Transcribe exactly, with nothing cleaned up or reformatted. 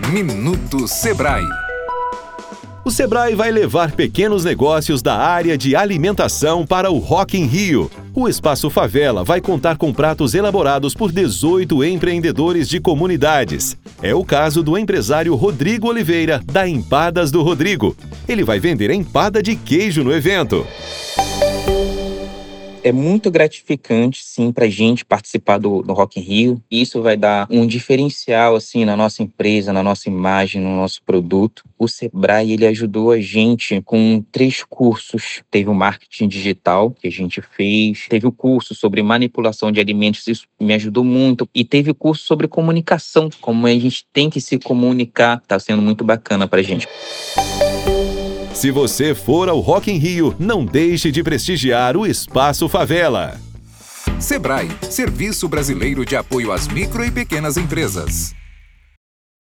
Minuto Sebrae. O Sebrae vai levar pequenos negócios da área de alimentação para o Rock in Rio. O Espaço Favela vai contar com pratos elaborados por dezoito empreendedores de comunidades. É o caso do empresário Rodrigo Oliveira, da Empadas do Rodrigo. Ele vai vender empada de queijo no evento. É muito gratificante, sim, para a gente participar do, do Rock in Rio. Isso vai dar um diferencial, assim, na nossa empresa, na nossa imagem, no nosso produto. O Sebrae, ele ajudou a gente com três cursos. Teve o marketing digital, que a gente fez. Teve o curso sobre manipulação de alimentos, isso me ajudou muito. E teve o curso sobre comunicação, como a gente tem que se comunicar. Tá sendo muito bacana para a gente. Se você for ao Rock in Rio, não deixe de prestigiar o Espaço Favela. Sebrae, Serviço Brasileiro de Apoio às Micro e Pequenas Empresas.